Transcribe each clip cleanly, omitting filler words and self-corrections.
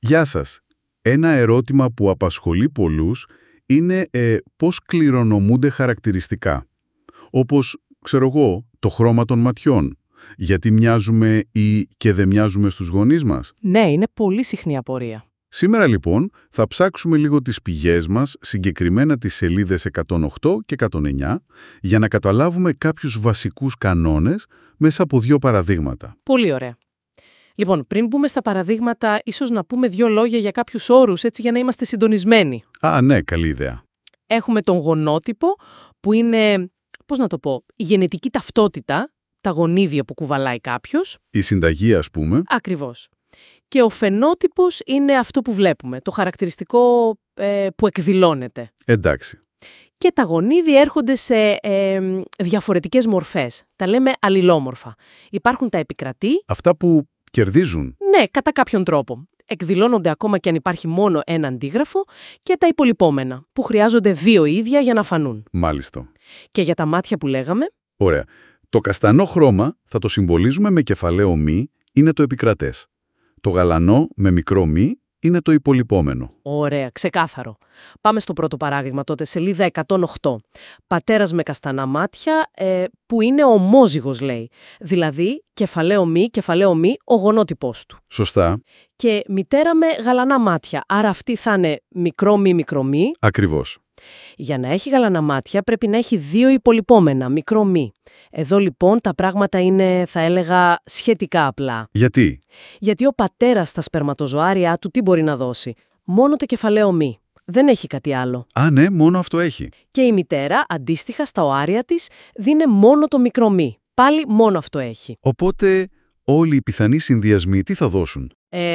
Γεια σας. Ένα ερώτημα που απασχολεί πολλούς είναι πώς κληρονομούνται χαρακτηριστικά. Όπως, ξέρω εγώ, το χρώμα των ματιών. Γιατί μοιάζουμε ή και δεν μοιάζουμε στους γονείς μας. Ναι, είναι πολύ συχνή απορία. Σήμερα λοιπόν θα ψάξουμε λίγο τις πηγές μας, συγκεκριμένα τις σελίδες 108 και 109, για να καταλάβουμε κάποιους βασικούς κανόνες μέσα από δύο παραδείγματα. Πολύ ωραία. Λοιπόν, πριν μπούμε στα παραδείγματα, ίσως να πούμε δύο λόγια για κάποιους όρους, έτσι για να είμαστε συντονισμένοι. Α, ναι, καλή ιδέα. Έχουμε τον γονότυπο, που είναι, πώς να το πω, η γενετική ταυτότητα, τα γονίδια που κουβαλάει κάποιος. Η συνταγή, ας πούμε. Ακριβώς. Και ο φαινότυπος είναι αυτό που βλέπουμε, το χαρακτηριστικό που εκδηλώνεται. Εντάξει. Και τα γονίδια έρχονται σε διαφορετικές μορφές. Τα λέμε αλληλόμορφα. Υπάρχουν τα επικρατή. Αυτά που κερδίζουν. Ναι, κατά κάποιον τρόπο. Εκδηλώνονται ακόμα και αν υπάρχει μόνο ένα αντίγραφο, και τα υπολοιπόμενα, που χρειάζονται δύο ίδια για να φανούν. Μάλιστα. Και για τα μάτια που λέγαμε. Ωραία. Το καστανό χρώμα θα το συμβολίζουμε με κεφαλαίο μη, είναι το επικρατές. Το γαλανό με μικρό μη είναι το υπολοιπόμενο. Ωραία, ξεκάθαρο. Πάμε στο πρώτο παράδειγμα τότε, σελίδα 108. Πατέρας με καστανά μάτια, που είναι ομόζυγος, λέει. Δηλαδή, κεφαλαίο μη, ο γονότυπός του. Σωστά. Και μητέρα με γαλανά μάτια, άρα αυτή θα είναι μικρό μη. Ακριβώς. Για να έχει γαλανά μάτια πρέπει να έχει δύο υπολοιπόμενα, μικρό μη. Εδώ λοιπόν τα πράγματα είναι, θα έλεγα, σχετικά απλά. Γιατί? Γιατί ο πατέρας στα σπερματοζωάρια του τι μπορεί να δώσει? Μόνο το κεφαλαίο μη. Δεν έχει κάτι άλλο. Α, ναι, μόνο αυτό έχει. Και η μητέρα, αντίστοιχα στα οάρια της, δίνει μόνο το μικρό μη. Πάλι μόνο αυτό έχει. Οπότε όλοι οι πιθανοί συνδυασμοί τι θα δώσουν?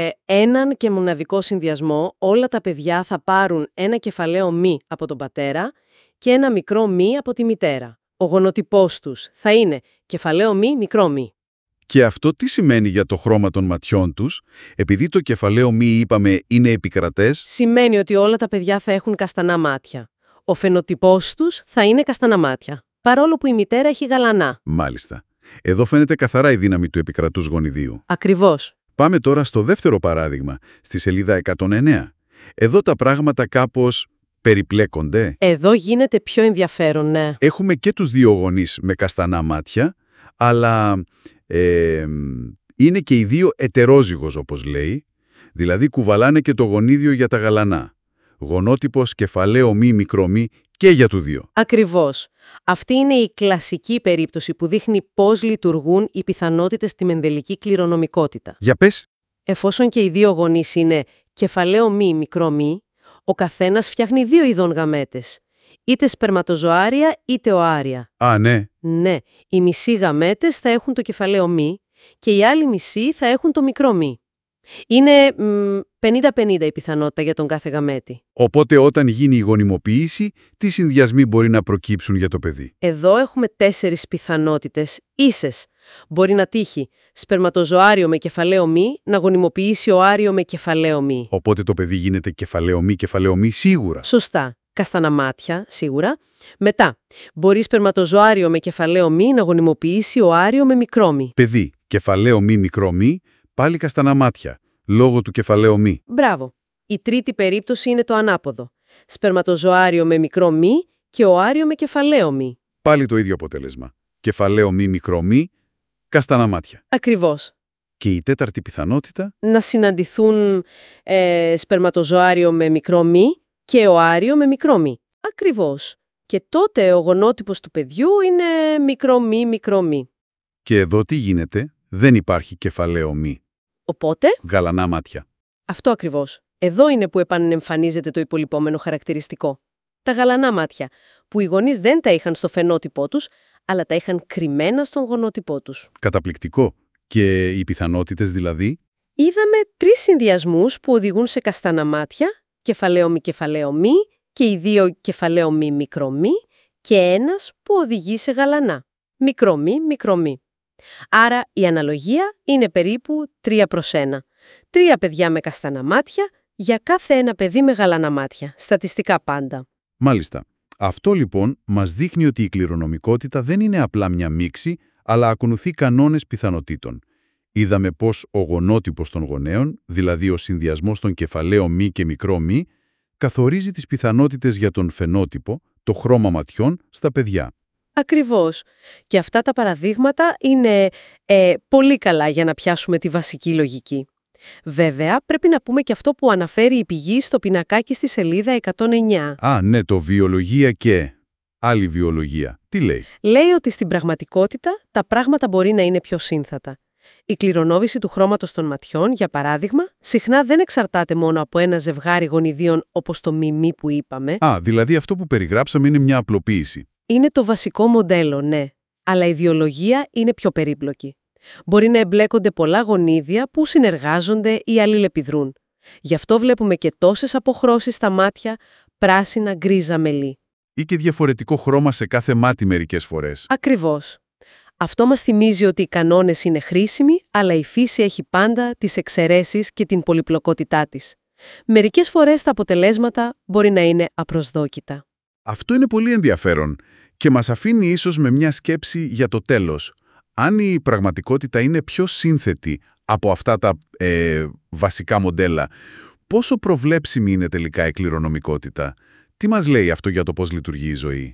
Έναν και μοναδικό συνδυασμό, όλα τα παιδιά θα πάρουν ένα κεφαλαίο μη από τον πατέρα και ένα μικρό μη από τη μητέρα. Ο γονοτυπός τους θα είναι κεφαλαίο μη, μικρό μη. Και αυτό τι σημαίνει για το χρώμα των ματιών τους? Επειδή το κεφαλαίο μη, είπαμε, είναι επικρατές. Σημαίνει ότι όλα τα παιδιά θα έχουν καστανά μάτια. Ο φαινοτυπός τους θα είναι καστανά μάτια, παρόλο που η μητέρα έχει γαλανά. Μάλιστα. Εδώ φαίνεται καθαρά η δύναμη του επικρατούς γονιδίου. Ακριβώς. Πάμε τώρα στο δεύτερο παράδειγμα, στη σελίδα 109. Εδώ τα πράγματα κάπως περιπλέκονται. Εδώ γίνεται πιο ενδιαφέρον, ναι. Έχουμε και τους δύο γονείς με καστανά μάτια, αλλά είναι και οι δύο ετερόζυγος, όπως λέει, δηλαδή κουβαλάνε και το γονίδιο για τα γαλανά. Γονότυπος, κεφαλαίο μη, μικρό μη και για του δύο. Ακριβώς. Αυτή είναι η κλασική περίπτωση που δείχνει πώς λειτουργούν οι πιθανότητες στη μενδελική κληρονομικότητα. Για πες. Εφόσον και οι δύο γονείς είναι κεφαλαίο μη, μικρό μη, ο καθένας φτιάχνει δύο ειδών γαμέτες. Είτε σπερματοζωάρια είτε οάρια. Α, ναι. Ναι, οι μισοί γαμέτες θα έχουν το κεφαλαίο μη και οι άλλοι μισοί θα έχουν το μικρό μη. Είναι 50-50 η πιθανότητα για τον κάθε γαμέτη. Οπότε όταν γίνει η γονιμοποίηση, τι συνδυασμοί μπορεί να προκύψουν για το παιδί? Εδώ έχουμε 4 πιθανότητες ίσες. Μπορεί να τύχει σπερματοζωάριο με κεφαλαίο μη να γονιμοποιήσει οάριο με κεφαλαίο μη. Οπότε το παιδί γίνεται κεφαλαίο μη, σίγουρα. Σωστά. Καστανά μάτια, σίγουρα. Μετά, μπορεί σπερματοζωάριο με κεφαλαίο μη να γονιμοποιήσει οάριο με μικρό μη. Παιδί, κεφαλαίο μη, μικρό μη, πάλι καστανά μάτια, λόγω του κεφαλαίου μη. Μπράβο. Η τρίτη περίπτωση είναι το ανάποδο. Σπερματοζωάριο με μικρό μη και οάριο με κεφαλαίο μη. Πάλι το ίδιο αποτέλεσμα. Κεφαλαίο μη, μικρό μη, καστανά μάτια. Ακριβώς. Και η τέταρτη πιθανότητα? Να συναντηθούν σπερματοζωάριο με μικρό μη και οάριο με μικρό μη. Ακριβώς. Και τότε ο γονότυπος του παιδιού είναι μικρό μη. Και εδώ τι γίνεται? Δεν υπάρχει κεφαλαίο μη. Οπότε? Γαλανά μάτια. Αυτό ακριβώς. Εδώ είναι που επανεμφανίζεται το υπολοιπόμενο χαρακτηριστικό. Τα γαλανά μάτια, που οι γονείς δεν τα είχαν στο φαινότυπό τους, αλλά τα είχαν κρυμμένα στον γονότυπό τους. Καταπληκτικό. Και οι πιθανότητες δηλαδή? Είδαμε 3 συνδυασμούς που οδηγούν σε καστανά μάτια, κεφαλαίο μη και οι δύο κεφαλαίο μη, μικρό μη και ένας που οδηγεί σε γαλανά. Μικρό μη. Άρα η αναλογία είναι περίπου 3:1. 3 παιδιά με καστανά μάτια για κάθε ένα παιδί με γαλανά μάτια. Στατιστικά πάντα. Μάλιστα. Αυτό λοιπόν μας δείχνει ότι η κληρονομικότητα δεν είναι απλά μια μίξη, αλλά ακολουθεί κανόνες πιθανοτήτων. Είδαμε πως ο γονότυπος των γονέων, δηλαδή ο συνδυασμός των κεφαλαίων μη και μικρό μη, καθορίζει τις πιθανότητες για τον φαινότυπο, το χρώμα ματιών, στα παιδιά. Ακριβώς. Και αυτά τα παραδείγματα είναι πολύ καλά για να πιάσουμε τη βασική λογική. Βέβαια, πρέπει να πούμε και αυτό που αναφέρει η πηγή στο πινακάκι στη σελίδα 109. Α, ναι, το βιολογία και άλλη βιολογία. Τι λέει? Λέει ότι στην πραγματικότητα τα πράγματα μπορεί να είναι πιο σύνθετα. Η κληρονόμηση του χρώματος των ματιών, για παράδειγμα, συχνά δεν εξαρτάται μόνο από ένα ζευγάρι γονιδίων όπως το μη που είπαμε. Α, δηλαδή αυτό που περιγράψαμε είναι μια απλοποίηση. Είναι το βασικό μοντέλο, ναι. Αλλά η βιολογία είναι πιο περίπλοκη. Μπορεί να εμπλέκονται πολλά γονίδια που συνεργάζονται ή αλληλεπιδρούν. Γι' αυτό βλέπουμε και τόσες αποχρώσεις στα μάτια, πράσινα, γκρίζα, μελί. Ή και διαφορετικό χρώμα σε κάθε μάτι μερικές φορές. Ακριβώς. Αυτό μας θυμίζει ότι οι κανόνες είναι χρήσιμοι, αλλά η φύση έχει πάντα τις εξαιρέσεις και την πολυπλοκότητά της. Μερικές φορές τα αποτελέσματα μπορεί να είναι απροσδόκητα. Αυτό είναι πολύ ενδιαφέρον και μας αφήνει ίσως με μια σκέψη για το τέλος. Αν η πραγματικότητα είναι πιο σύνθετη από αυτά τα βασικά μοντέλα, πόσο προβλέψιμη είναι τελικά η κληρονομικότητα? Τι μας λέει αυτό για το πώς λειτουργεί η ζωή?